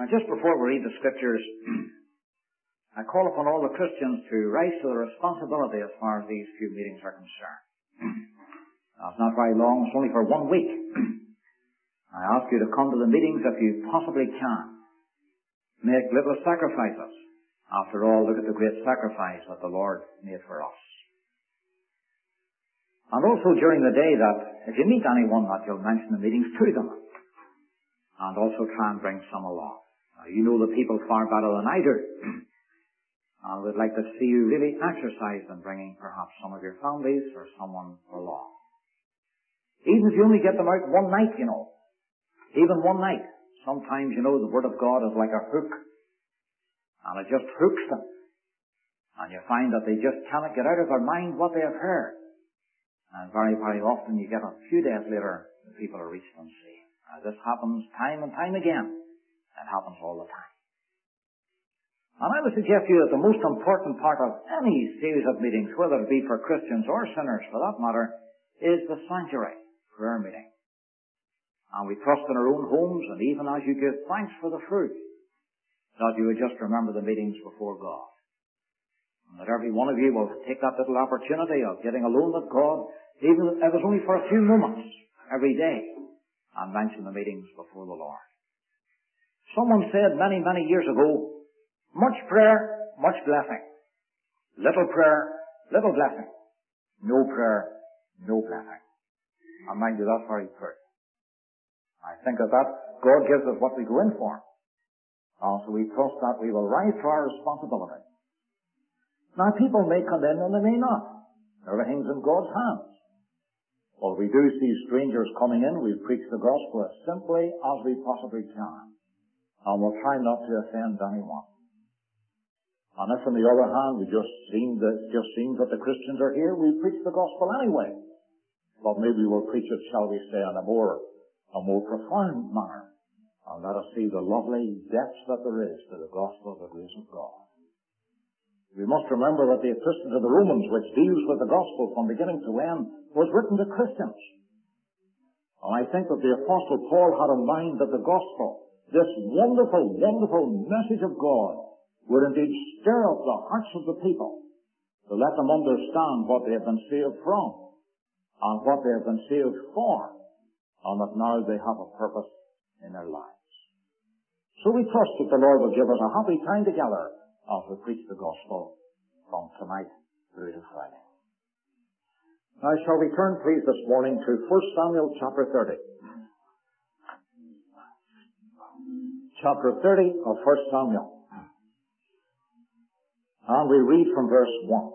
And just before we read the scriptures, I call upon all the Christians to rise to their responsibility as far as these few meetings are concerned. Now, it's not very long, it's only for 1 week. I ask you to come to the meetings if you possibly can. Make little sacrifices. After all, look at the great sacrifice that the Lord made for us. And also during the day that if you meet anyone that you'll mention the meetings to them. And also try and bring some along. Now, you know the people far better than I do. I would like to see you really exercise in bringing perhaps some of your families or someone along. Even if you only get them out one night, you know. Even one night. Sometimes, you know, the Word of God is like a hook. And it just hooks them. And you find that they just cannot get out of their mind what they have heard. And very, very often you get a few days later, the people are reached unsaved. This happens time and time again. It happens all the time. And I would suggest to you that the most important part of any series of meetings, whether it be for Christians or sinners for that matter, is the sanctuary prayer meeting. And we trust in our own homes, and even as you give thanks for the food, that you would just remember the meetings before God. And that every one of you will take that little opportunity of getting alone with God, even if it was only for a few moments every day, and mention the meetings before the Lord. Someone said many, many years ago, much prayer, much blessing. Little prayer, little blessing. No prayer, no blessing. And mind you, that's very true. I think that God gives us what we go in for. So we trust that we will rise to our responsibility. Now, people may come in and they may not. Everything's in God's hands. Well, we do see strangers coming in. We preach the gospel as simply as we possibly can. And we'll try not to offend anyone. And if, on the other hand, it just seems that the Christians are here, we preach the gospel anyway. But maybe we'll preach it, shall we say, in a more profound manner. And let us see the lovely depths that there is to the gospel of the grace of God. We must remember that the Epistle to the Romans, which deals with the gospel from beginning to end, was written to Christians. And I think that the Apostle Paul had in mind that the gospel, this wonderful, wonderful message of God, would indeed stir up the hearts of the people to let them understand what they have been saved from and what they have been saved for, and that now they have a purpose in their lives. So we trust that the Lord will give us a happy time together as we preach the gospel from tonight through to Friday. Now shall we turn please this morning to 1 Samuel chapter 30. Chapter 30 of 1 Samuel. And we read from verse 1.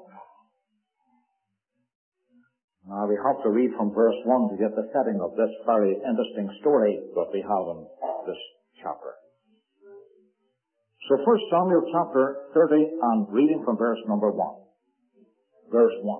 Now we have to read from verse 1 to get the setting of this very interesting story that we have in this chapter. So 1 Samuel chapter 30 and reading from verse number 1. Verse 1.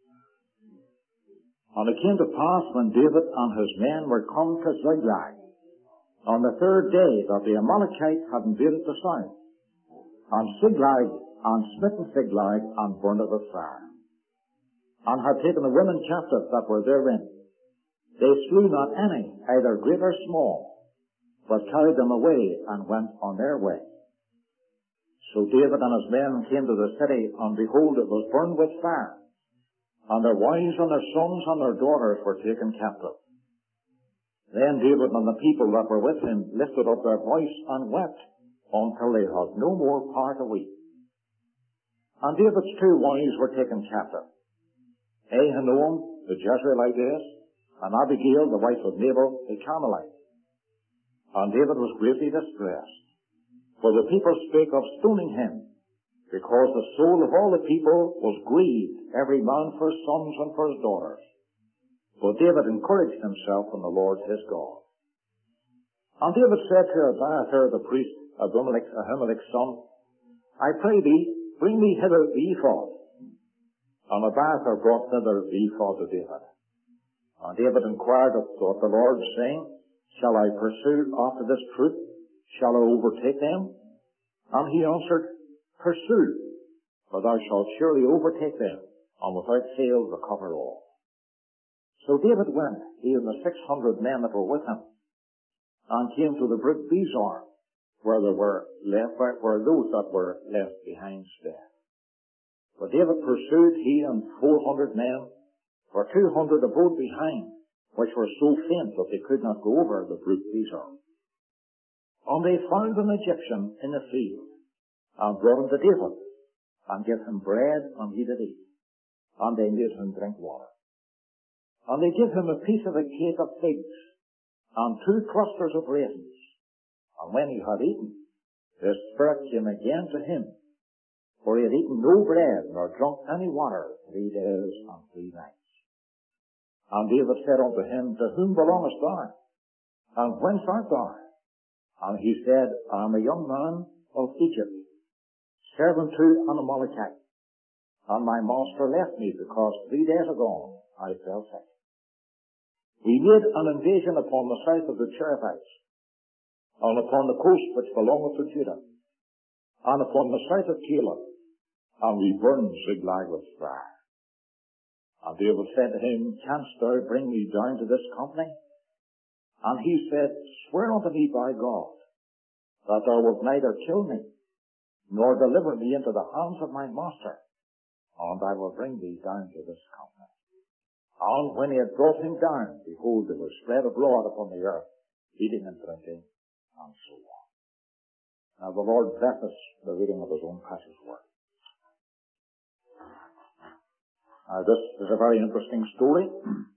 And it came to pass when David and his men were come to Ziklag on the third day that the Amalekites had invaded the south, and Ziklag and smitten Ziklag and burned it with fire, and had taken the women captive that were therein. They slew not any, either great or small, but carried them away and went on their way. So David and his men came to the city, and behold, it was burned with fire, and their wives and their sons and their daughters were taken captive. Then David and the people that were with him lifted up their voice and wept until they had no more power to weep. And David's two wives were taken captive, Ahinoam the Jezreelitess, and Abigail the wife of Nabal the Carmelite. And David was greatly distressed, for the people spake of stoning him, because the soul of all the people was grieved, every man for his sons and for his daughters. But David encouraged himself in the Lord his God. And David said to Abiathar the priest, Ahimelech's son, I pray thee, bring me hither the ephod. And Abiathar brought thither the ephod to David. And David inquired of the Lord, saying, Shall I pursue after this troop? Shall I overtake them? And he answered, Pursue, for thou shalt surely overtake them, and without fail recover all. So David went, he and the 600 men that were with him, and came to the brook Bezor, where those that were left behind stayed. But David pursued, he and 400 men, for 200 abode behind, which were so faint that they could not go over the brook Besor. And they found an Egyptian in the field, and brought him to David, and gave him bread, and he did eat, and they made him drink water. And they gave him a piece of a cake of figs, and 2 clusters of raisins. And when he had eaten, the Spirit came again to him, for he had eaten no bread, nor drunk any water 3 days and 3 nights. And David said unto him, To whom belongest thou? And whence art thou? And he said, I am a young man of Egypt, servant to an Amalekite. And my master left me, because 3 days ago I fell sick. He made an invasion upon the south of the Cherethites, and upon the coast which belongeth to Judah, and upon the south of Caleb, and we burned Ziklag with fire. And David said to him, Canst thou bring me down to this company? And he said, Swear unto me by God, that thou wilt neither kill me, nor deliver me into the hands of my master, and I will bring thee down to this company. And when he had brought him down, behold, there was spread abroad upon the earth, eating and drinking, and so on. Now the Lord bless us the reading of his own precious word. This is a very interesting story,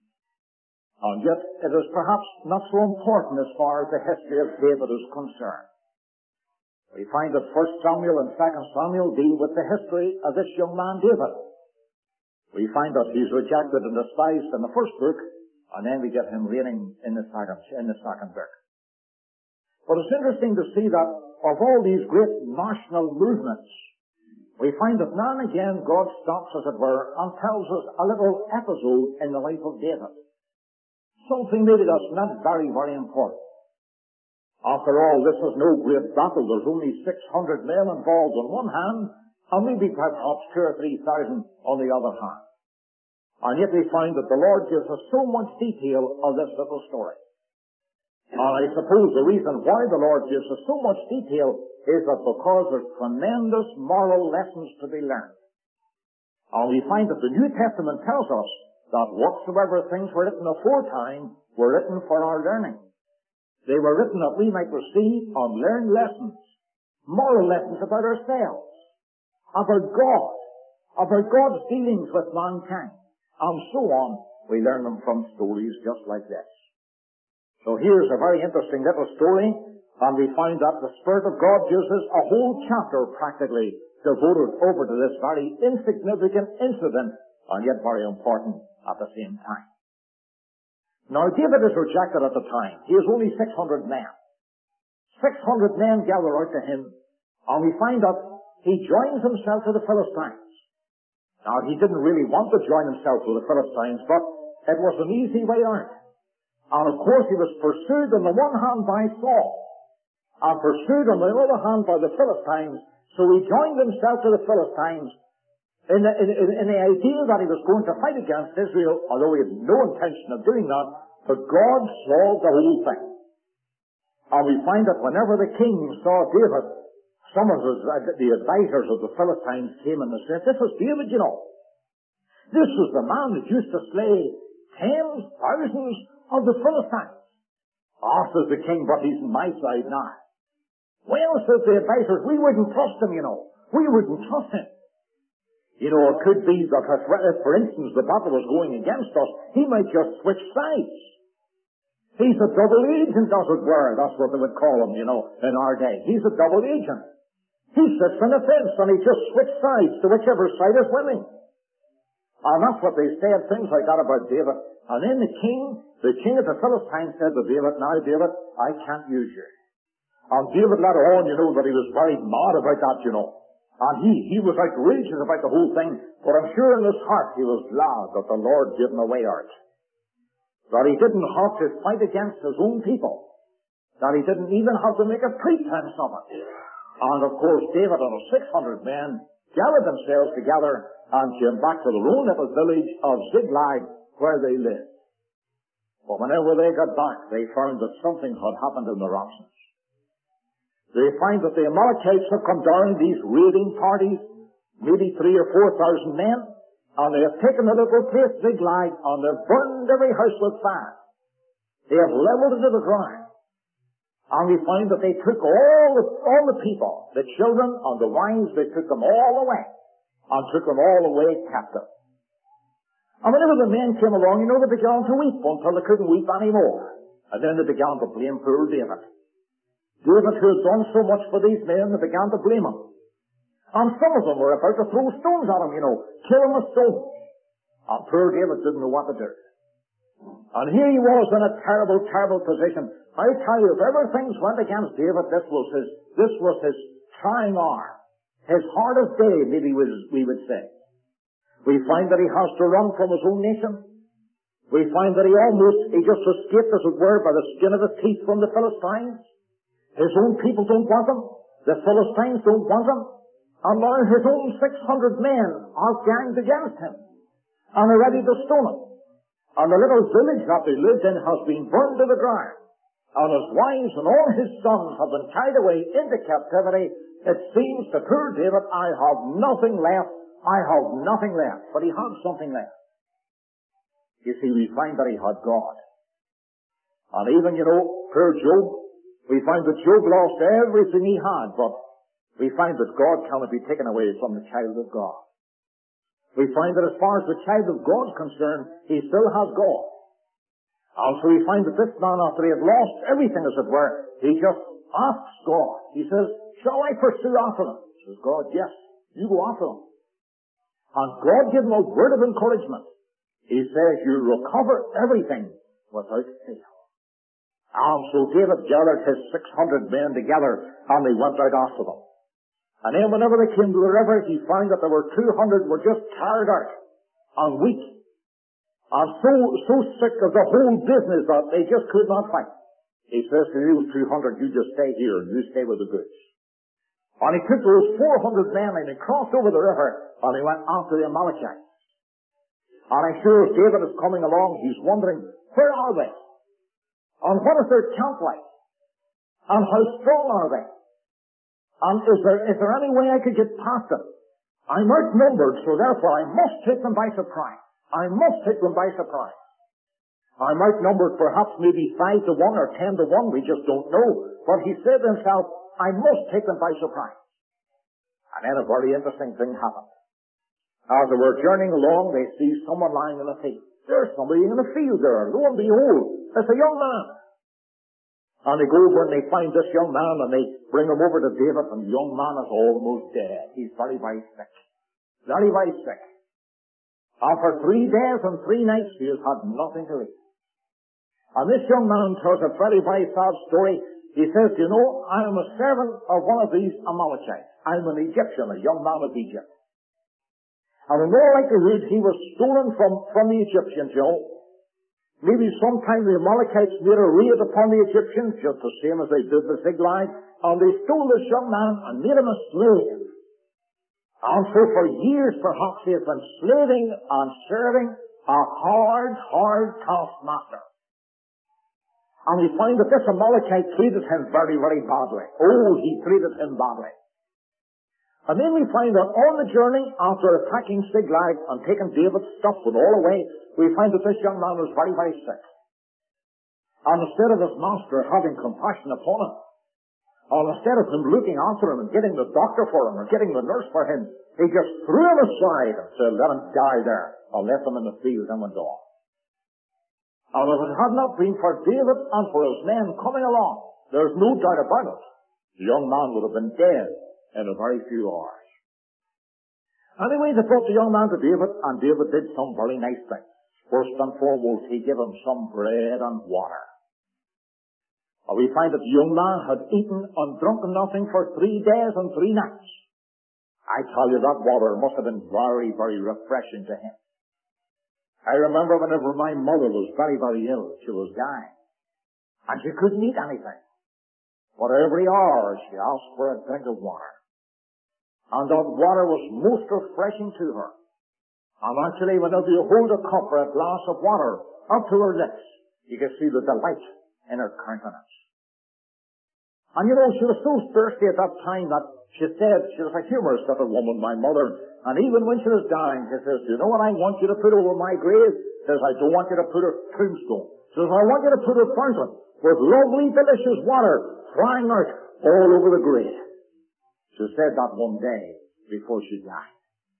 and yet it is perhaps not so important as far as the history of David is concerned. We find that 1 Samuel and 2 Samuel deal with the history of this young man David. We find that he's rejected and despised in the first book, and then we get him reigning in the second book. But it's interesting to see that of all these great national movements, we find that now and again God stops, as it were, and tells us a little episode in the life of David. Something maybe that's not very, very important. After all, this is no great battle. There's only 600 men involved on one hand, and maybe perhaps 2,000 or 3,000 on the other hand. And yet we find that the Lord gives us so much detail of this little story. And I suppose the reason why the Lord gives us so much detail is that because there's tremendous moral lessons to be learned. And we find that the New Testament tells us that whatsoever things were written aforetime were written for our learning. They were written that we might receive and learn lessons, moral lessons about ourselves, about God, about God's dealings with mankind, and so on. We learn them from stories just like this. So here's a very interesting little story, and we find that the Spirit of God gives us a whole chapter practically devoted over to this very insignificant incident, and yet very important at the same time. Now, David is rejected at the time. He has only 600 men. 600 men gather out to him, and we find that he joins himself to the Philistines. Now, he didn't really want to join himself to the Philistines, but it was an easy way out. And of course, he was pursued on the one hand by Saul, and pursued on the other hand by the Philistines, so he joined himself to the Philistines in the idea that he was going to fight against Israel, although he had no intention of doing that, but God saw the whole thing. And we find that whenever the king saw David, some of the advisors of the Philistines came and they said, This is David, you know. This was the man that used to slay tens, thousands of the Philistines. Says the king, but he's on my side now. Well, says the advisors, we wouldn't trust him, you know. We wouldn't trust him. You know, it could be that if, for instance, the battle was going against us, he might just switch sides. He's a double agent, as it were. That's what they would call him, you know, in our day. He's a double agent. He sits on the fence and he just switches sides to whichever side is winning. And that's what they said, things like that about David. And then the king of the Philistines said to David, Now, David, I can't use you. And David let on, you know, that he was very mad about that, you know. And he was outrageous about the whole thing. But I'm sure in his heart he was glad that the Lord gave him a way out. That he didn't have to fight against his own people. That he didn't even have to make a pretense of it. And of course David and his 600 men gathered themselves together and came back to their own little village of Ziklag where they lived. But whenever they got back, they found that something had happened in their absence. they find that the Amalekites have come down, these raiding parties, maybe 3,000 or 4,000 men, and they have taken the little place, Ziklag, and they've burned every house with fire. They have leveled it to the ground. And we find that they took all the people, the children and the wives, they took them all away, and took them all away captive. And whenever the men came along, they began to weep until they couldn't weep anymore. And then they began to blame poor David. David, who had done so much for these men, they began to blame him. And some of them were about to throw stones at him, kill him with stones. And poor David didn't know what to do. And here he was in a terrible, terrible position. I tell you, if ever things went against David, this was his trying hour. His hardest day, maybe we would say. We find that he has to run from his own nation. We find that he just escaped, as it were, by the skin of his teeth from the Philistines. His own people don't want him. The Philistines don't want him. And now his own 600 men are ganged against him and are ready to stone him. And the little village that they lived in has been burned to the ground. And his wives and all his sons have been carried away into captivity. It seems to poor David, I have nothing left. I have nothing left. But he had something left. You see, we find that he had God. And even, poor Job, we find that Job lost everything he had, but we find that God cannot be taken away from the child of God. We find that as far as the child of God is concerned, he still has God. And so we find that this man, after he had lost everything, as it were, he just asks God. He says, shall I pursue after them? Says God, yes, you go after them. And God gave him a word of encouragement. He says, you recover everything without fail. And so David gathered his 600 men together, and they went out after them. And then whenever they came to the river, he found that there were 200 were just tired out and weak and so sick of the whole business that they just could not fight. He says to those 200, you just stay here and you stay with the goods. And he took those 400 men and he crossed over the river and he went after the Amalekites. And I'm sure as David is coming along, he's wondering, where are they? And what is their camp like? And how strong are they? And is there any way I could get past them? I'm outnumbered, so therefore I must take them by surprise. I must take them by surprise. I'm outnumbered perhaps maybe 5 to 1 or 10 to 1, we just don't know. But he said to himself, I must take them by surprise. And then a very interesting thing happened. As they were journeying along, they see someone lying in a field. There's somebody in a field there. Lo and behold, it's a young man. And they go over and they find this young man and they bring him over to David, and the young man is almost dead. He's very, very sick. Very, very sick. And for 3 days and 3 nights he has had nothing to eat. And this young man tells a very, very sad story. He says, I am a servant of one of these Amalekites. I'm an Egyptian, a young man of Egypt. And in all likelihood he was stolen from the Egyptians, Maybe sometime the Amalekites made a raid upon the Egyptians, just the same as they did the Ziklag, and they stole this young man and made him a slave. And so for years perhaps he has been slaving and serving a hard taskmaster. And we find that this Amalekite treated him very, very badly. Oh, he treated him badly. And then we find that on the journey, after attacking Ziklag and taking David's stuff and all away, we find that this young man was very, very sick. And instead of his master having compassion upon him, and instead of him looking after him and getting the doctor for him or getting the nurse for him, he just threw him aside and said, let him die there, and left him in the field and went on. And if it had not been for David and for his men coming along, there's no doubt about it, the young man would have been dead in a very few hours. Anyway, they brought the young man to David, and David did some very nice things. First and foremost, he gave him some bread and water. And we find that the young man had eaten and drunken nothing for 3 days and 3 nights. I tell you, that water must have been very, very refreshing to him. I remember whenever my mother was very, very ill, she was dying, and she couldn't eat anything. But every hour she asked for a drink of water. And that water was most refreshing to her. And actually, whenever you hold a cup or a glass of water up to her lips, you can see the delight in her countenance. And you know, she was so thirsty at that time that she said, she was a humorous little woman, my mother, and even when she was dying, she says, you know what I want you to put over my grave? She says, I don't want you to put a tombstone. She says, I want you to put a fountain with lovely, delicious water flying out all over the grave. She said that one day before she died.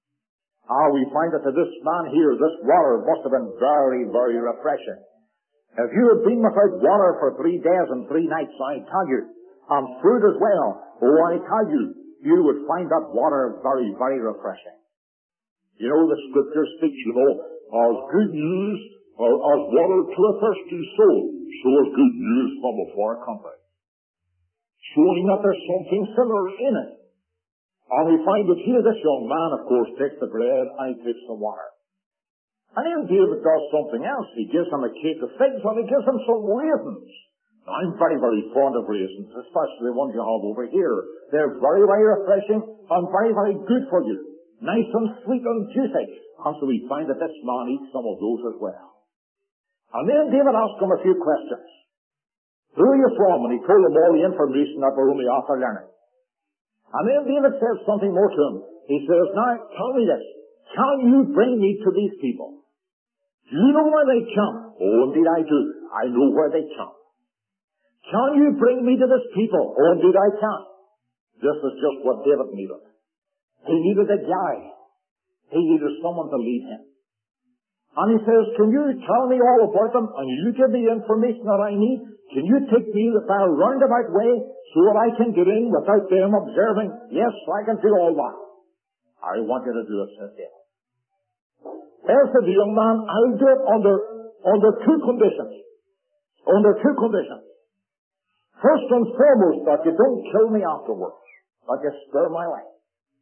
We find that to this man here, this water must have been very, very refreshing. If you had been without water for 3 days and 3 nights, I tell you, and food as well, I tell you, you would find that water very, very refreshing. You know, the scripture speaks, as good news, or as water to a thirsty soul, so is good news from a far country. Showing that there's something similar in it. And we find that here this young man, of course, takes the bread and he takes the water. And then David does something else. He gives him a cake of figs and he gives him some raisins. Now, I'm very, very fond of raisins, especially the ones you have over here. They're very, very refreshing and very, very good for you. Nice and sweet and juicy. And so we find that this man eats some of those as well. And then David asked him a few questions. Who are you from? And he told him all the information that we're only after learning. And then David says something more to him. He says, now, tell me this. Can you bring me to these people? Do you know where they come? Oh, indeed I do. I know where they come. Can you bring me to this people? Oh, indeed I can. This is just what David needed. He needed a guide. He needed someone to lead him. And he says, can you tell me all about them? And you give me the information that I need? Can you take me by a roundabout way so that I can get in without them observing? Yes, I can do all that. I want you to do it, says David. Well, said the young man, I'll do it under 2 conditions. Under 2 conditions. First and foremost, that you don't kill me afterwards. That you spare my life.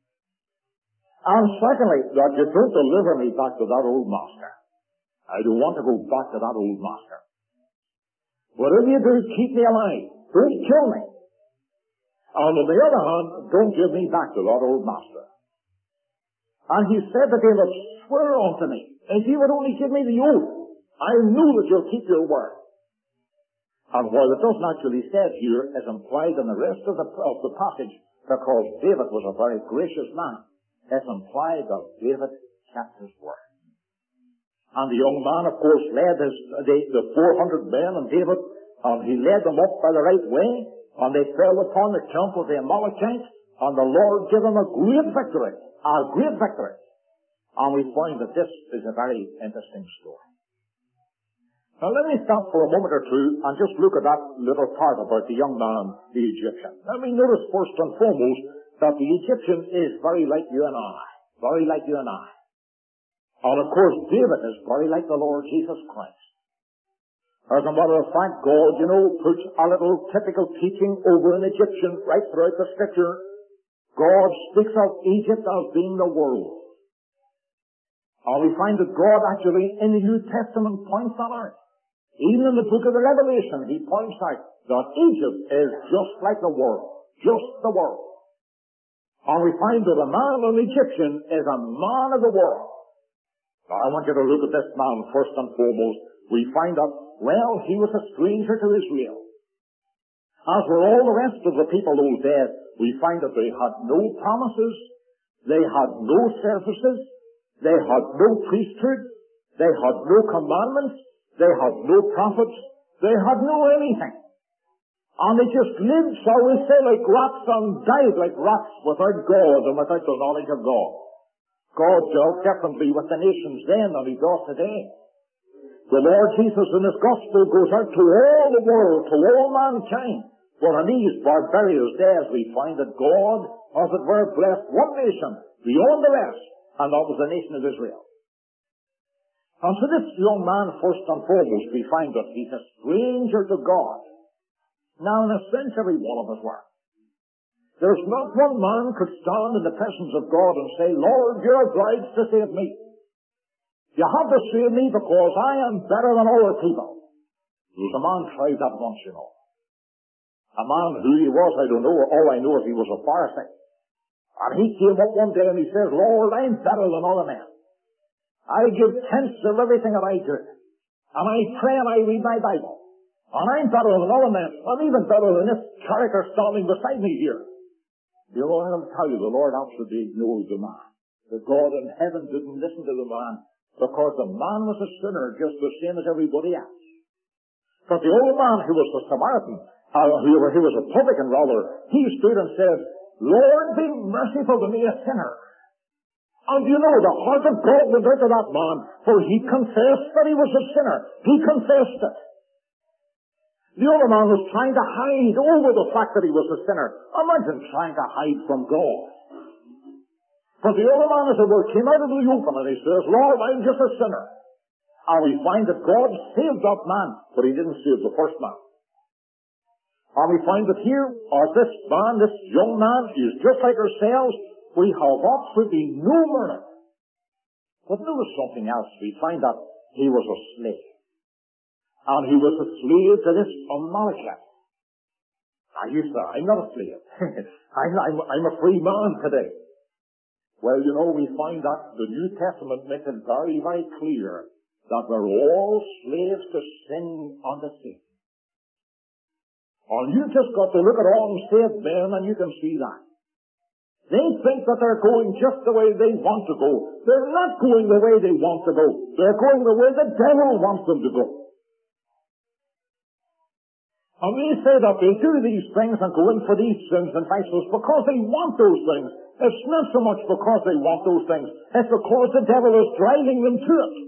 And secondly, that you don't deliver me back to that old master. I don't want to go back to that old master. Whatever you do, keep me alive. Don't kill me. And on the other hand, don't give me back to that old master. And he said to David, swear unto me, if you would only give me the oath, I know that you'll keep your word. And while it doesn't actually say it here, is implied in the rest of the passage, because David was a very gracious man, it's implied that David kept his word. And the young man, of course, led the 400 men and David, and he led them up by the right way, and they fell upon the camp of the Amalekites, and the Lord gave them a great victory. A great victory. And we find that this is a very interesting story. Now let me stop for a moment or two and just look at that little part about the young man, the Egyptian. Let me notice first and foremost that the Egyptian is very like you and I. Very like you and I. And of course David is very like the Lord Jesus Christ. As a matter of fact, God, puts a little typical teaching over an Egyptian right throughout the scripture. God speaks of Egypt as being the world. And we find that God actually in the New Testament points that out. Even in the book of the Revelation, he points out that Egypt is just like the world. Just the world. And we find that a man, an Egyptian, is a man of the world. Now I want you to look at this man first and foremost. We find that, he was a stranger to Israel. As were all the rest of the people those days, we find that they had no promises, they had no services, they had no priesthood, they had no commandments, they had no prophets, they had no anything. And they just lived, shall we say, like rats and died like rats without God and without the knowledge of God. God dealt differently with the nations then than he does today. The Lord Jesus in his gospel goes out to all the world, to all mankind. But in these barbarous days we find that God, as it were, blessed one nation beyond the rest, and that was the nation of Israel. And so this young man, first and foremost, we find that he's a stranger to God. Now, in a sense, every one of us were. There's not one man could stand in the presence of God and say, Lord, you're obliged to save me. You have to save me because I am better than other people. The man tried that once, A man who he was, I don't know. All I know is he was a Pharisee. And he came up one day and he says, Lord, I'm better than other men. I give tenths of everything that I do. And I pray and I read my Bible. And I'm better than other men. I'm even better than this character standing beside me here. You know, I'm going to tell you, the Lord absolutely ignored the man. The God in heaven didn't listen to the man because the man was a sinner just the same as everybody else. But the old man who was the Samaritan, he was a publican rather, he stood and said, Lord, be merciful to me, a sinner. And you know, the heart of God went out to that man, for he confessed that he was a sinner. He confessed it. The other man was trying to hide over the fact that he was a sinner. Imagine trying to hide from God. But the other man, as it were, came out of the open and he says, Lord, I'm just a sinner. And we find that God saved that man, but he didn't save the first man. And we find that here, this man, this young man, is just like ourselves. We have absolutely no merit. But notice something else. We find that he was a slave. And he was a slave to this Amalekite. Now you say, I'm not a slave. I'm a free man today. Well, you know, we find that the New Testament makes it very, very clear that we're all slaves to sin and to sin. And you just got to look at all unsaved men and you can see that. They think that they're going just the way they want to go. They're not going the way they want to go. They're going the way the devil wants them to go. And they say that they do these things and go in for these sins and vices because they want those things. It's not so much because they want those things. It's because the devil is driving them to it.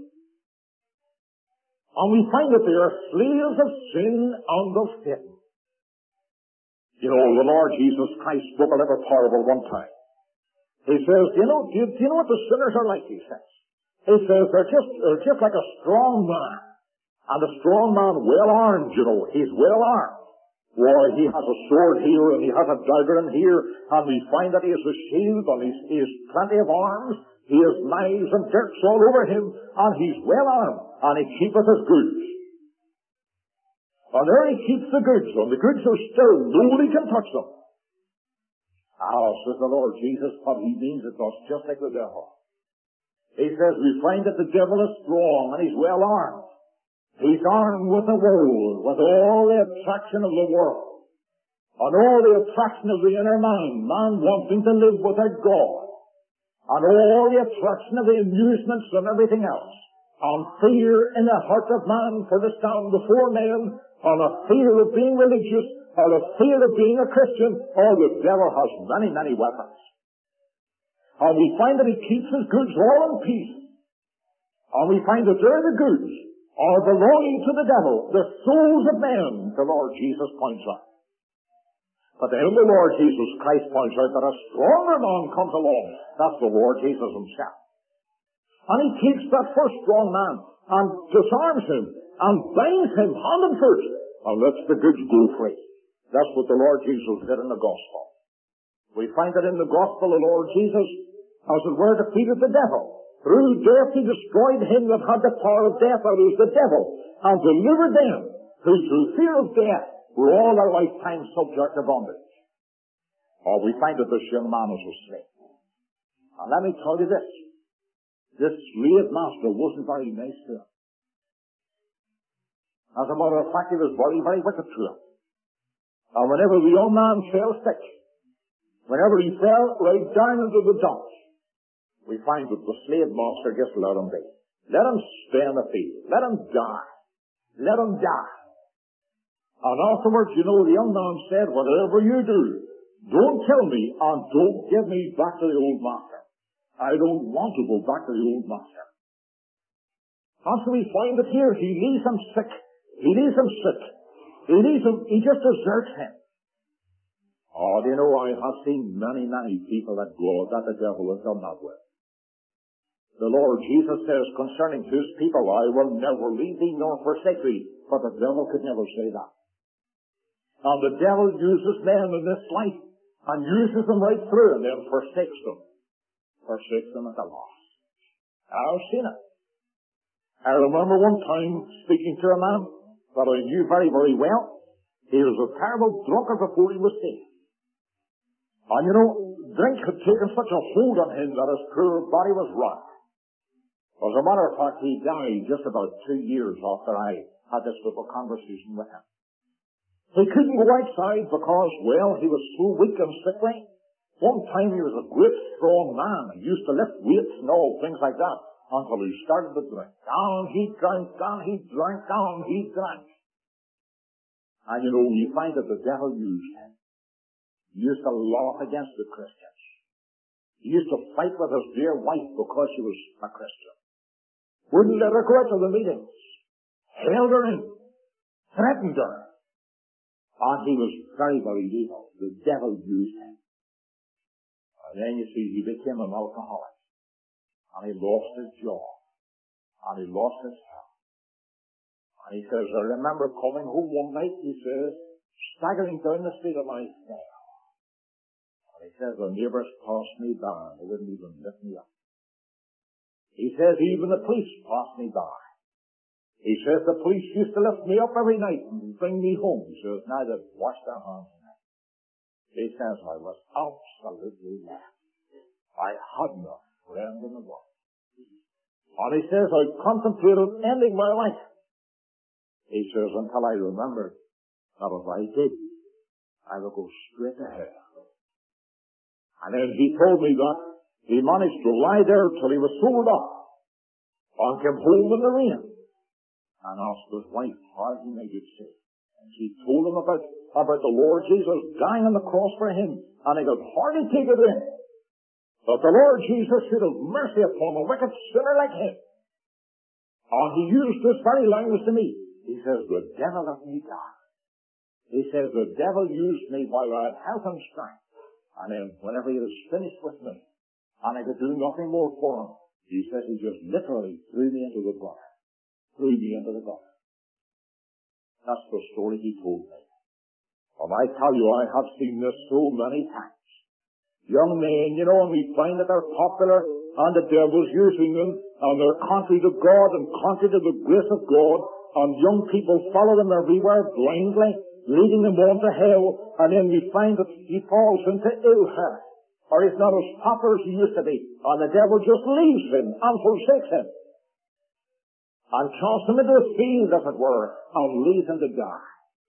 And we find that they are slaves of sin and of Satan. You know, the Lord Jesus Christ spoke a little parable one time. He says, do you know what the sinners are like, he says? He says, they're just like a strong man. And a strong man, well armed, you know, he's well armed. Why, he has a sword here and he has a dagger in here, and we find that he has a shield and he has plenty of arms. He has knives and dirks all over him, and he's well armed, and he keepeth his goods. And there he keeps the goods, and the goods are still, nobody can touch them. Says the Lord Jesus, what he means it was just like the devil. He says, we find that the devil is strong and he's well armed. He's armed with a world, with all the attraction of the world, and all the attraction of the inner man wanting to live without God, and all the attraction of the amusements and everything else, and fear in the heart of man for to stand before men, and a fear of being religious, or a fear of being a Christian. The devil has many, many weapons. And we find that he keeps his goods all in peace. And we find that they're the goods are belonging to the devil, the souls of men, the Lord Jesus points out. But then the Lord Jesus Christ points out that a stronger man comes along. That's the Lord Jesus himself. And he takes that first strong man and disarms him and binds him hand and foot and lets the goods go free. That's what the Lord Jesus did in the gospel. We find that in the gospel the Lord Jesus, as it were, defeated the devil. Through death he destroyed him that had the power of death, that is the devil, and delivered them who through fear of death were all their lifetime subject to bondage. We find that this young man was a slave. And let me tell you this. This slave master wasn't very nice to him. As a matter of fact, he was very, very wicked to him. And whenever the young man fell sick, whenever he fell right down into the dumps, we find that the slave master just let him be. Let him stay in the field. Let him die. Let him die. And afterwards, you know, the young man said, whatever you do, don't kill me and don't give me back to the old master. I don't want to go back to the old master. And so we find that here, he leaves him sick. He leaves him sick. He just deserts him. Do you know, I have seen many, many people that the devil has done that with. The Lord Jesus says concerning his people, I will never leave thee nor forsake thee. But the devil could never say that. And the devil uses men in this life and uses them right through and then forsakes them. Forsakes them at the loss. I've seen it. I remember one time speaking to a man that I knew very, very well. He was a terrible drunkard before he was saved. And you know, drink had taken such a hold on him that his poor body was rocked. As a matter of fact, he died just about 2 years after I had this little conversation with him. He couldn't go outside because, well, he was so weak and sickly. One time he was a great strong man. He used to lift weights and all things like that until he started to drink. Down he drank, down he drank, down he drank. And you know, you find that the devil used him. He used to laugh against the Christians. He used to fight with his dear wife because she was a Christian. Wouldn't let her go out to the meetings. Held her in. Threatened her. And he was very, very evil. The devil used him. And then you see, he became an alcoholic. And he lost his job. And he lost his health. And he says, I remember coming home one night, he says, staggering down the street of my cell. And he says, the neighbors passed me by. They wouldn't even lift me up. He says, even the police passed me by. He says, the police used to lift me up every night and bring me home. He says, now they've washed their hands of me. He says, I was absolutely lost. I had no friend in the world. And he says, I contemplated ending my life. He says, until I remembered that if I did, I would go straight to hell. And then he told me that he managed to lie there till he was sold up and came home in the rain and asked his wife how he made it safe. And she told him about the Lord Jesus dying on the cross for him, and he could hardly take it in. But the Lord Jesus should have mercy upon a wicked sinner like him. And he used this very language to me. He says, the devil let me die. He says, the devil used me while I had health and strength. And then whenever he was finished with me, and I could do nothing more for him, he says he just literally threw me into the gutter. Threw me into the gutter. That's the story he told me. And I tell you, I have seen this so many times. Young men, you know, and we find that they're popular, and the devil's using them, and they're contrary to God and contrary to the grace of God, and young people follow them everywhere blindly, leading them on to hell, and then we find that he falls into ill health, or he's not as popular as he used to be, and the devil just leaves him and forsakes him, and casts him into the field, as it were, and leaves him to die.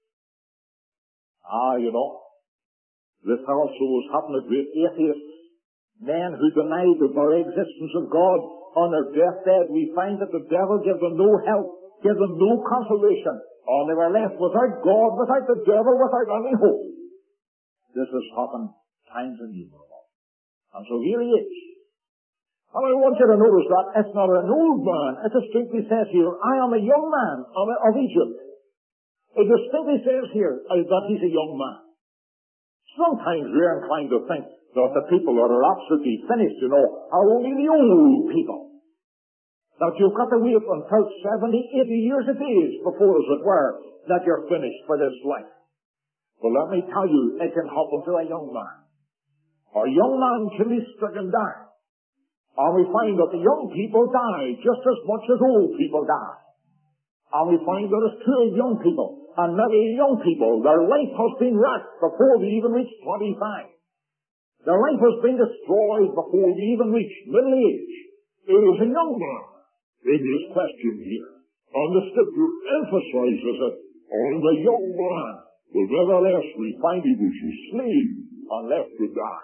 You know, this also was happening with atheists, men who denied the very existence of God. On their deathbed, we find that the devil gave them no help, gave them no consolation, and they were left without God, without the devil, without any hope. This has happened times innumerable. And so here he is. And I want you to notice that it's not an old man. It distinctly says here, I am a young man of Egypt. It distinctly says here that he's a young man. Sometimes we're inclined to think that the people that are absolutely finished, you know, are only the old people. That you've got to wait until 70, 80 years of age before, as it were, that you're finished for this life. But let me tell you, it can happen to a young man. A young man can be stricken down. And we find that the young people die just as much as old people die. And we find that it's true of young people. And many young people, their life has been wrecked before they even reach 25. Their life has been destroyed before they even reach middle age. It is a young man in this question here. And the scripture emphasizes it on the young man. But nevertheless, we find he was a slave and left to die.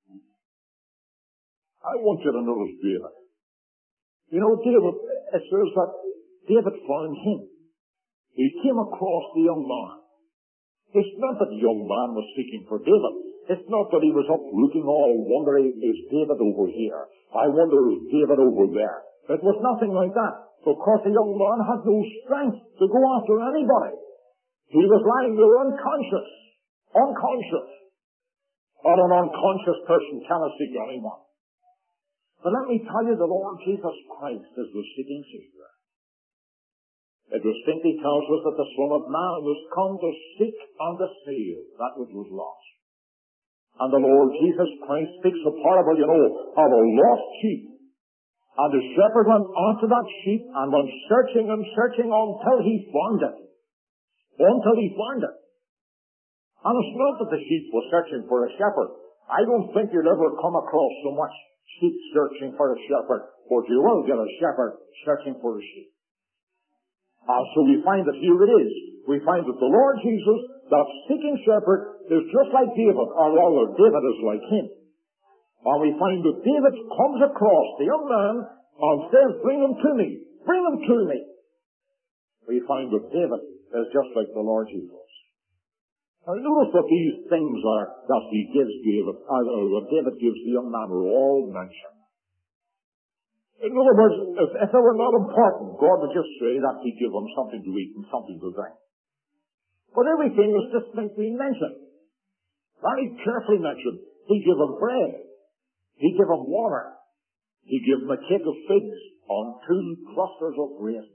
I want you to notice David. You know, David, it says that David found him. He came across the young man. It's not that the young man was seeking for David. It's not that he was up looking all wondering, is David over here? I wonder, is David over there? It was nothing like that, because the young man had no strength to go after anybody. He was lying there unconscious. Unconscious. Or an unconscious person cannot seek anyone. But let me tell you, the Lord Jesus Christ is the seeking Savior. It distinctly tells us that the Son of Man was come to seek and to save that which was lost. And the Lord Jesus Christ speaks a parable, you know, of a lost sheep. And the shepherd went after that sheep and went searching and searching until he found it. Until he found it. And it's not that the sheep was searching for a shepherd. I don't think you'll ever come across so much sheep searching for a shepherd, but you will get a shepherd searching for a sheep. So we find that here it is. We find that the Lord Jesus that seeking shepherd is just like David, or rather, David is like him. And we find that David comes across the young man and says, bring him to me. Bring him to me. We find that David is just like the Lord Jesus. Now notice that these things are, that he gives David, that David gives the young man are all mentioned. In other words, if they were not important, God would just say that he'd give them something to eat and something to drink. But everything was distinctly mentioned. Very carefully mentioned. He gave them bread. He gave them water. He gave them a cake of figs on 2 clusters of raisins.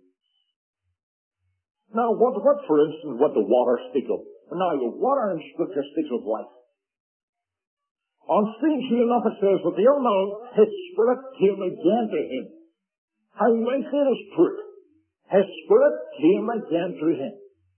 Now, what for instance, would the water speak of? Now, the water in Scripture speaks of life. And strangely enough, it says that the young man, his spirit came again to him. How nicely it is put. His spirit came again to him.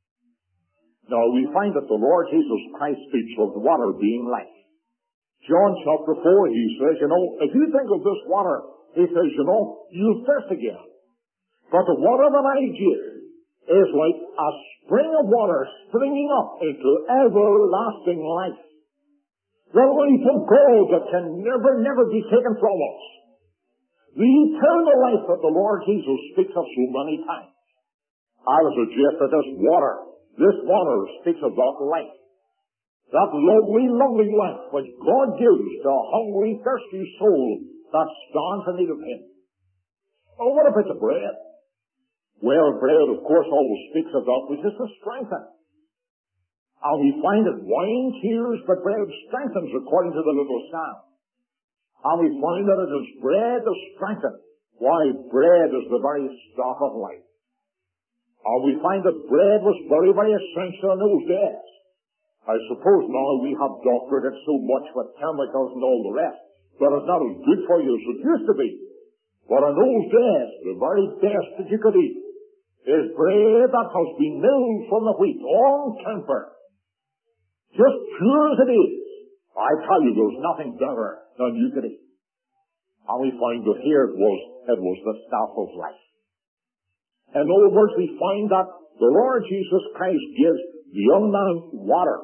Now, we find that the Lord Jesus Christ speaks of the water being life. John chapter 4, he says, if you think of this water, he says, you'll thirst again. But the water that I give is like a spring of water springing up into everlasting life. The life of God that can never be taken from us. The eternal life that the Lord Jesus speaks of so many times. I would suggest that this water speaks of that life. That lovely life which God gives to a hungry, thirsty soul that stands in need of Him. Oh, what about the bread? Well, bread, of course, always speaks of that which is to strengthen. And we find that wine cheers, but bread strengthens according to the little psalm. And we find that it is bread that strengthens. Why, bread is the very stock of life. And we find that bread was very, very essential in those days. I suppose now we have doctored it so much with chemicals and all the rest, but it's not as good for you as it used to be. But in those days, the very best that you could eat is bread that has been milled from the wheat, all tempered. Just pure as it is. I tell you, there's nothing better than you could eat. And we find that here it was the staff of life. In other words, we find that the Lord Jesus Christ gives the young man water.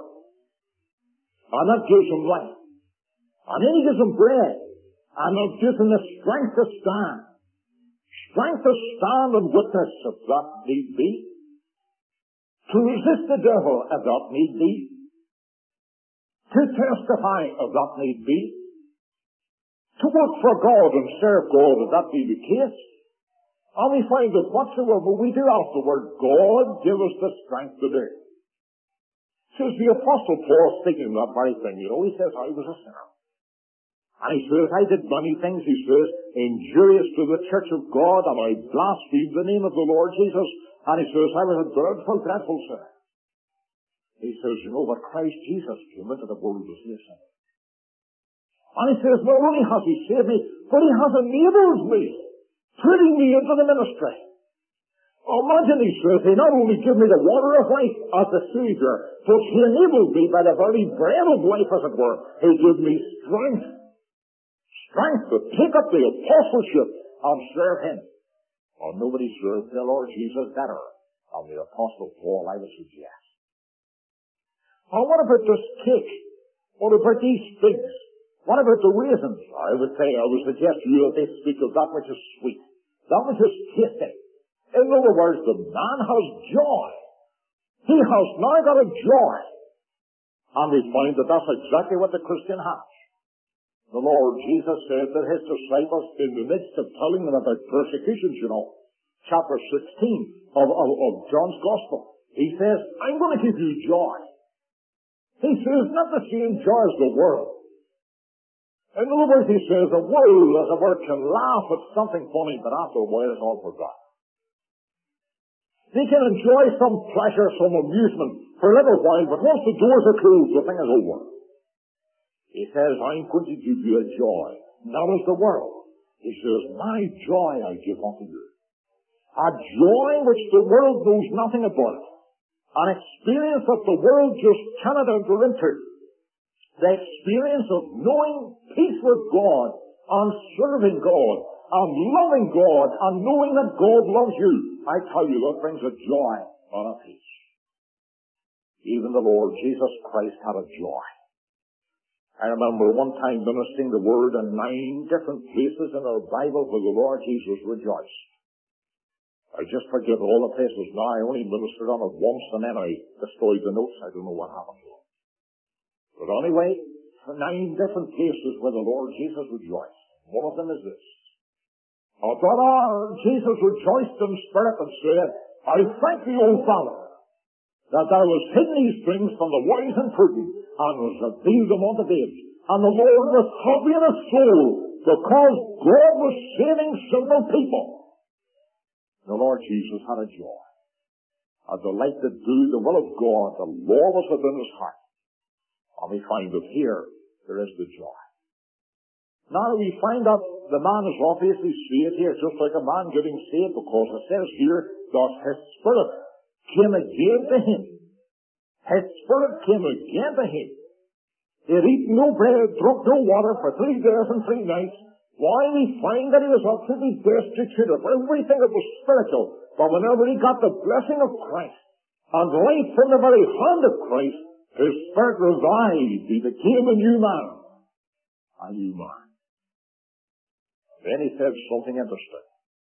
And that gives him life. And then he gives him bread. And that gives him the strength to stand. Strength to stand and witness if that need be. To resist the devil if that need be. To testify if that need be. To work for God and serve God if that be the case. And we find that whatsoever we do afterward, God give us the strength to do. Says the Apostle Paul, speaking of that very thing, he says, I was a sinner. And he says, I did many things, he says, injurious to the church of God, and I blasphemed the name of the Lord Jesus. And he says, I was a dreadful sinner. He says, but Christ Jesus came into the world as a sinner. And he says, not only has he saved me, but he has enabled me, putting me into the ministry. Imagine, he says, he not only gave me the water of life as the Savior, but he enabled me by the very bread of life, as it were. He gave me strength. Strength to take up the apostleship and serve him. And nobody served the Lord Jesus better than the Apostle Paul, I would suggest. And what about this cake? What about these figs? What about the raisins? I would suggest to you that they speak of that which is sweet, that which is tasty. In other words, the man has joy. He has now got a joy. And we find that that's exactly what the Christian has. The Lord Jesus said that his disciples, in the midst of telling them about persecutions, chapter 16 of John's Gospel, he says, I'm going to give you joy. He says, not the same joy as the world. In other words, he says, the world, as it were, can laugh at something funny, but after a while it's all forgotten. They can enjoy some pleasure, some amusement for a little while, but once the doors are closed, the thing is over. He says, I'm going to give you a joy, not as the world. He says, my joy I give unto you. A joy which the world knows nothing about. An experience that the world just cannot enter into. The experience of knowing peace with God, and serving God, and loving God, and knowing that God loves you. I tell you, that brings a joy and a peace. Even the Lord Jesus Christ had a joy. I remember one time ministering the word in 9 different places in our Bible where the Lord Jesus rejoiced. I just forget all the places now. I only ministered on it once and then I destroyed the notes. I don't know what happened to it. But anyway, 9 different places where the Lord Jesus rejoiced. One of them is this. That our Jesus rejoiced in spirit and said, I thank thee, O Father, that thou hast hidden these things from the wise and prudent, and hast revealed them unto babes. And the Lord was happy in his soul, because God was saving simple people. The Lord Jesus had a joy, a delight to do the will of God. The law was within his heart. And we find that here, there is the joy. Now we find that the man is obviously saved here, just like a man getting saved, because it says here that his spirit came again to him. His spirit came again to him. He had eaten no bread, drunk no water for 3 days and 3 nights. Why, we find that he was absolutely destitute of everything that was spiritual. But whenever he got the blessing of Christ and life from the very hand of Christ, his spirit revived. He became a new man. A new man. Then he said something interesting.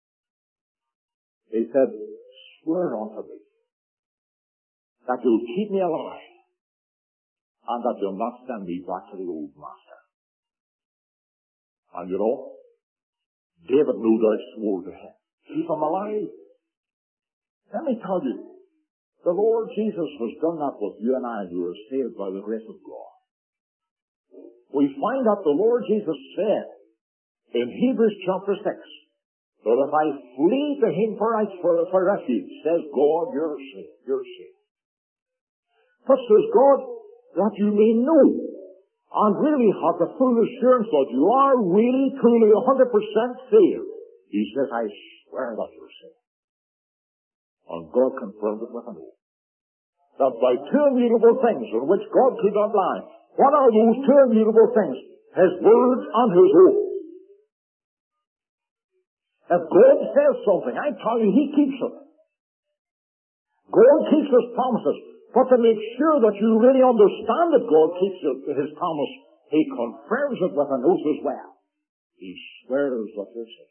He said, swear unto me that you'll keep me alive and that you'll not send me back to the old master. And you know, David no doubt swore to him, keep him alive. Let me tell you, the Lord Jesus has done that with you and I who are saved by the grace of God. We find that the Lord Jesus said in Hebrews chapter 6, that if I flee to him for refuge, says God, you're safe, you're safe. But says God, that you may know and really have the full assurance that you are really, truly, 100% saved. He says, I swear that you're saved. And God confirmed it with an oath. That by 2 immutable things in which God could not lie. What are those 2 immutable things? His words and his oath. If God says something, I tell you, he keeps it. God keeps his promises. But to make sure that you really understand that God keeps his promise, he confirms it with an oath as well. He swears that you're safe.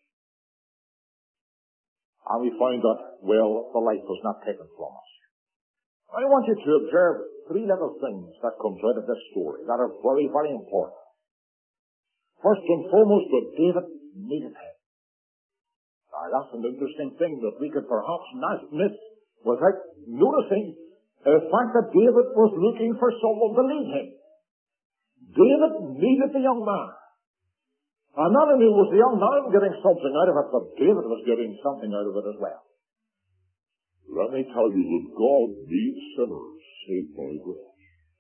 And we find that, well, the life was not taken from us. I want you to observe 3 little things that come out of this story that are very, very important. First and foremost, that David needed him. Now, that's an interesting thing that we could perhaps not miss without noticing the fact that David was looking for someone to lead him. David needed the young man. And not only was the young man getting something out of it, but David was getting something out of it as well. Let me tell you that God needs sinners saved by grace.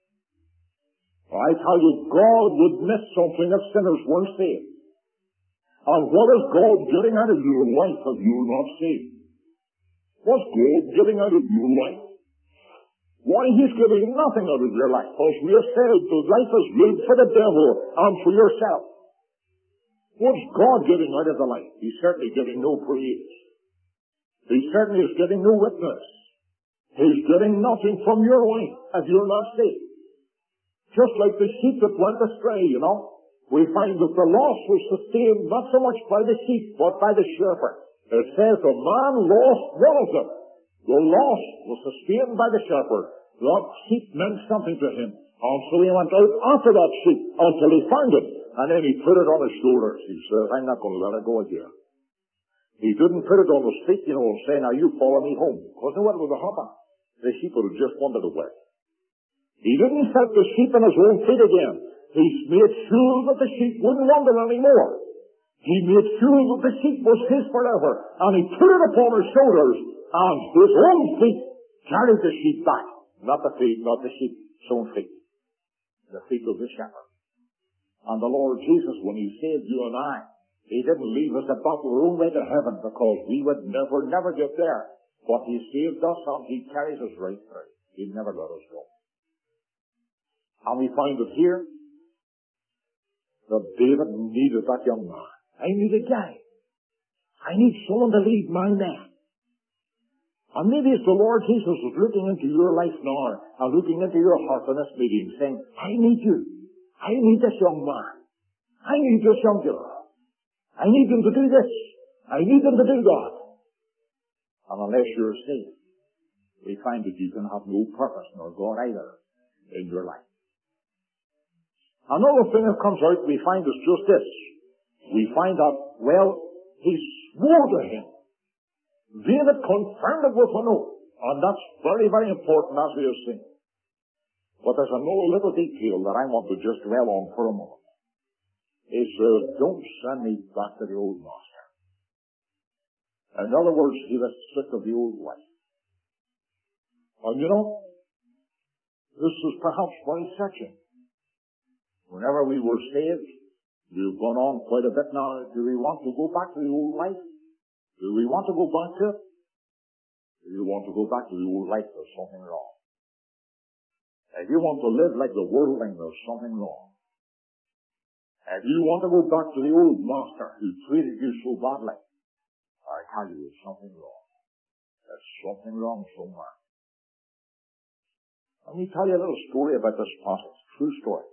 I tell you, God would miss something if sinners weren't saved. And what is God getting out of your life if you're not saved? What's God getting out of your life? Why, he's getting nothing out of your life. As we have said, the life is lived for the devil and for yourself. What's God getting out of the life? He's certainly getting no praise. He certainly is getting no witness. He's getting nothing from your life if you're not saved. Just like the sheep that went astray, you know. We find that the loss was sustained not so much by the sheep, but by the shepherd. It says the man lost one of them. The loss was sustained by the shepherd. That sheep meant something to him. And so he went out after that sheep until he found it. And then he put it on his shoulders. He said, I'm not going to let it go again. He didn't put it on his feet, you know, and say, now you follow me home. Because no what would have happened? The sheep would have just wandered away. He didn't set the sheep on his own feet again. He made sure that the sheep wouldn't wander anymore. He made sure that the sheep was his forever. And he put it upon his shoulders, and his own feet carried the sheep back. Not the sheep's own feet. The feet of the shepherd. And the Lord Jesus, when he saved you and I, he didn't leave us about our own way to heaven because we would never get there. But he saved us and he carries us right through. He'd never let us go. And we find it here that David needed that young man. I need a guy. I need someone to lead my men. And maybe it's the Lord Jesus is looking into your life now and looking into your heart in this meeting saying, I need you. I need this young man. I need this young girl. I need them to do this. I need them to do that. And unless you're saved, we find that you can have no purpose nor God either in your life. Another thing that comes out, we find is just this. We find that, well, he swore to him. David confirmed it with an oath. And that's very, very important as we have seen. But there's another little detail that I want to just dwell on for a moment. He says, don't send me back to the old master. In other words, he was sick of the old life. And you know, this is perhaps very searching. Whenever we were saved, we've gone on quite a bit now. Do we want to go back to the old life? Do we want to go back to it? Do you want to go back to the old life? There's something wrong. If you want to live like the worldling, there's something wrong. If you want to go back to the old master who treated you so badly, I tell you, there's something wrong. There's something wrong somewhere. Let me tell you a little story about this passage. True story.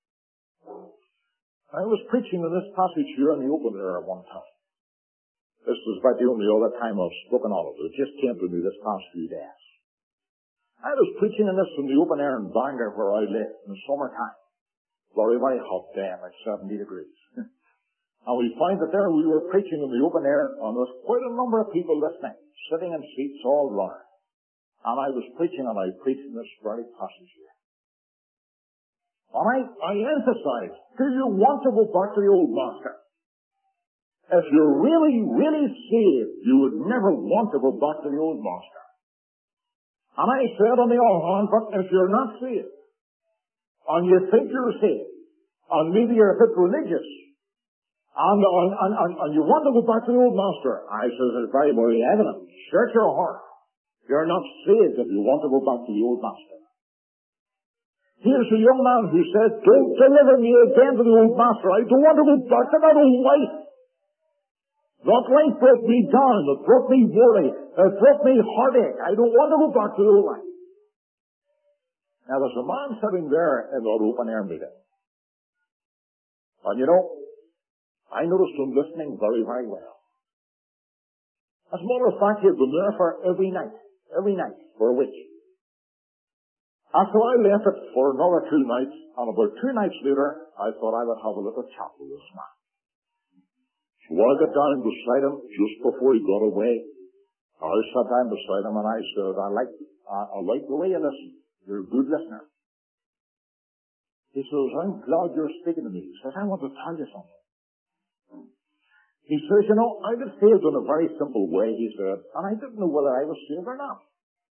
I was preaching in this passage here in the open air at one time. This was about the only other time I've spoken on it. It just came to me this past few days. I was preaching in this in the open air in Bangor where I live in the summertime. Very, very hot day, like 70 degrees. And we find that there we were preaching in the open air and there was quite a number of people listening, sitting in seats all round. And I was preaching and I preached in this very passage here. And I emphasized, do you want to go back to the old master? If you're really, really saved, you would never want to go back to the old master. And I said on the other hand, but if you're not saved, and you think you're saved, and maybe you're a bit religious, and you want to go back to the old master, I says it's very, very evident. Search your heart. You're not saved if you want to go back to the old master. Here's a young man who said, don't deliver me again to the old master. I don't want to go back to that old life. That life brought me down. It brought me worry. It brought me heartache. I don't want to go back to the old life. Now there's a man sitting there in that open air meeting. And you know, I noticed him listening very, very well. As a matter of fact, he had been there for every night for a week. After I left it for another 2 nights, and about 2 nights later, I thought I would have a little chat with this man. So I got down beside him just before he got away. I sat down beside him and I said, I like the way you listen. You're a good listener. He says, I'm glad you're speaking to me. He says, I want to tell you something. He says, you know, I got saved in a very simple way, he said, and I didn't know whether I was saved or not.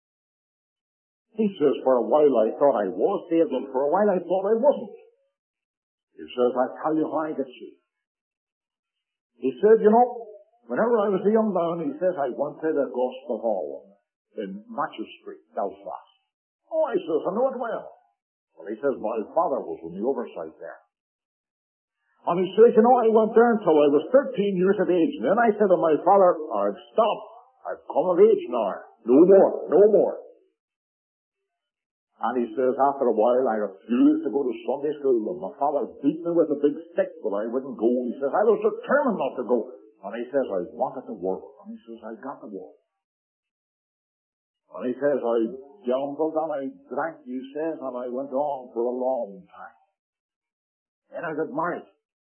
He says, for a while I thought I was saved, and for a while I thought I wasn't. He says, I'll tell you how I got saved. He said, you know, whenever I was a young man, he says, I went to the Gospel Hall in Matthew Street, Belfast. Oh, I says, I know it well. Well, he says, my father was on the oversight there. And he says, you know, I went there until I was 13 years of age. And then I said to my father, I've stopped. I've come of age now. No more. And he says, after a while, I refused to go to Sunday school. And my father beat me with a big stick, but I wouldn't go. He says, I was determined not to go. And he says, I wanted to work. And he says, I got to work. And he says, I gambled and I drank, he says, and I went on for a long time. Then I got married.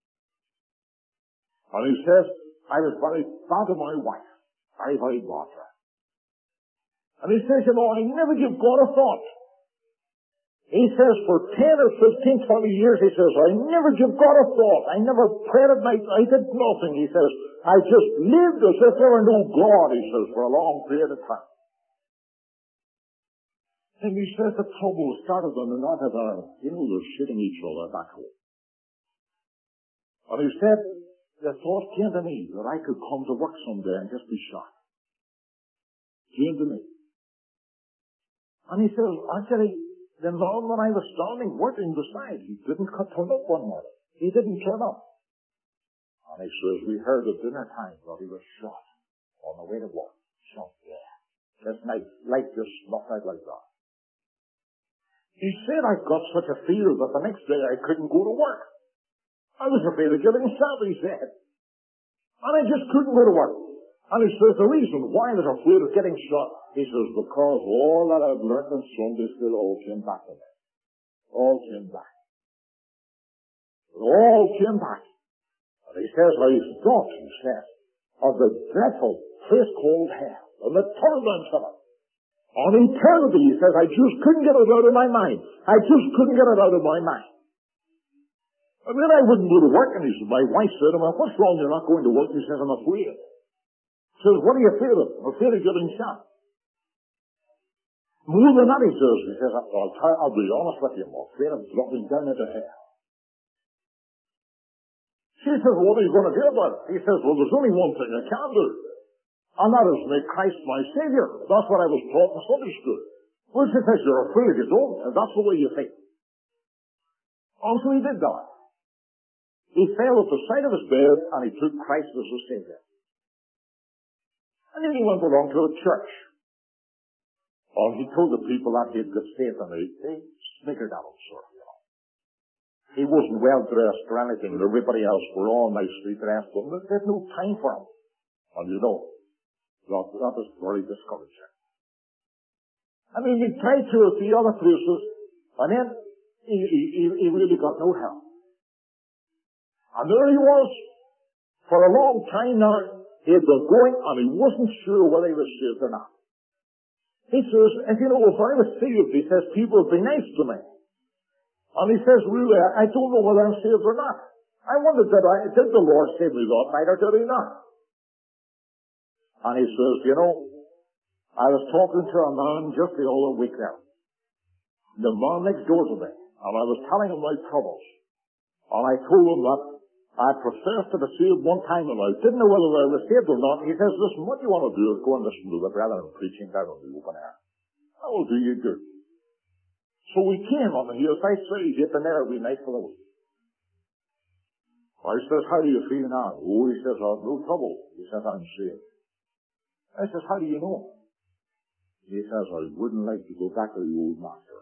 And he says, I was very bad to my wife. Very, very bad to her. And he says, you know, I never give God a thought. He says, for 10 or 15, 20 years, he says, I never give God a thought. I never prayed at night. I did nothing, he says. I just lived as if there were no God, he says, for a long period of time. And he says the trouble started on the night of Ireland. You know, they're shooting each other back home. And he said, the thought came to me that I could come to work someday and just be shot. Came to me. And he says, actually, the man when I was standing working beside, he didn't turn up one morning. He didn't turn up. And he says, we heard at dinner time that he was shot on the way to work. Shot there. This night, light just snuffed out like that. He said, I got such a fear that the next day I couldn't go to work. I was afraid of getting shot, he said. And I just couldn't go to work. And he says, the reason why I was afraid of getting shot, he says, because all that I've learned in Sunday school all came back to me. All came back. It all came back. And he says, I thought, he says, of the dreadful place called hell, and the torments of it. On eternity, he says, I just couldn't get it out of my mind. I just couldn't get it out of my mind. And then I wouldn't go to work, and he said, my wife said to him, what's wrong, you're not going to work? He says, I'm afraid. He says, what are you afraid of? I'm afraid of getting shot. More than that, he says, I'll be honest with you, I'm afraid of dropping down into hell. She says, what are you going to do about it? He says, well, there's only one thing I can do. And that is make Christ my Savior. That's what I was taught in Sunday school. Well, she says, you're afraid you don't, and that's the way you think. And so he did that. He fell at the side of his bed, and he took Christ as his Savior. And then he went along to a church. And he told the people that he'd got saved, and they snickered at him, sort of, you know. He wasn't well dressed or anything, and everybody else were all nicely dressed, and they had no time for him. And you know, that was very discouraging. I mean, he tried 2 or 3 other places, and then he really got no help. And there he was, for a long time now. He had been going, and he wasn't sure whether he was saved or not. He says, if you know, if I was saved, he says, people would be nice to me. And he says, really, I don't know whether I'm saved or not. I wondered, did the Lord save me that night, or did he not? And he says, you know, I was talking to a man just the other week now. The man next door to me, and I was telling him my troubles. And I told him that I professed to be saved one time, and I didn't know whether I was saved or not. He says, listen, what you want to do is go and listen to the brethren preaching down on the open air. That will do you good. So we came on, and he says, I say, get in there every night for the week. I says, how do you feel now? Oh, he says, I have no trouble. He says, I'm saved. I says, how do you know? He says, I wouldn't like to go back to the old master.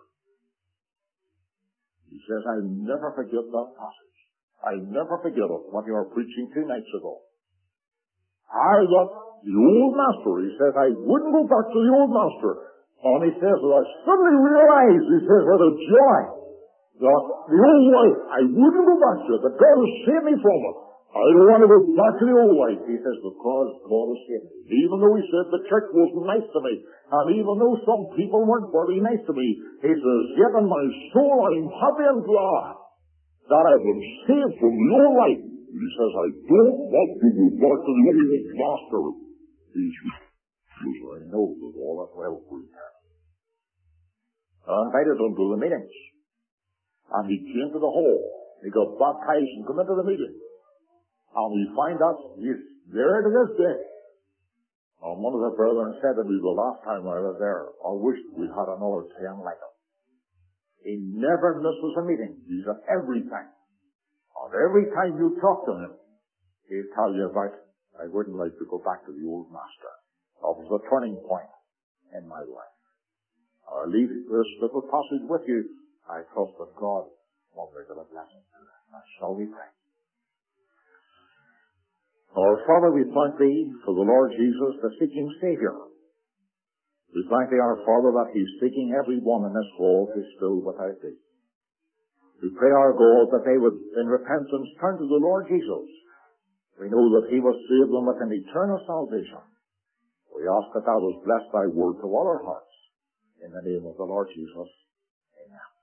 He says, I'll never forget that passage. I'll never forget it, what you were preaching 2 nights ago. I got the old master. He says, I wouldn't go back to the old master. And he says, well, I suddenly realized, he says, with a joy, that the old life, I wouldn't go back to it, that God has saved me from it. I don't want to go back to the old life, he says, because God has saved me. Even though he said the church wasn't nice to me, and even though some people weren't very nice to me, he says, yet in my soul I'm happy and glad that I've been saved from the old life. He says, I don't want to go back to the old master. He says, I know that all that well for you. I invited him to the meetings. And he came to the hall. He got baptized and come into the meeting. And we find out he's there to this day. And one of the brethren said to me the last time I was there, I wish we had another 10 like him. He never misses a meeting. He's at everything. And every time you talk to him, he'll tell you about, I wouldn't like to go back to the old master. That was the turning point in my life. I'll leave this little passage with you. I trust that God will make it a blessing. Now shall we pray? Our Father, we thank Thee for the Lord Jesus, the seeking Savior. We thank Thee, our Father, that He's seeking every one in this hall who's still without Thee. We pray, our God, that they would, in repentance, turn to the Lord Jesus. We know that He will save them with an eternal salvation. We ask that Thou would bless Thy word to all our hearts. In the name of the Lord Jesus.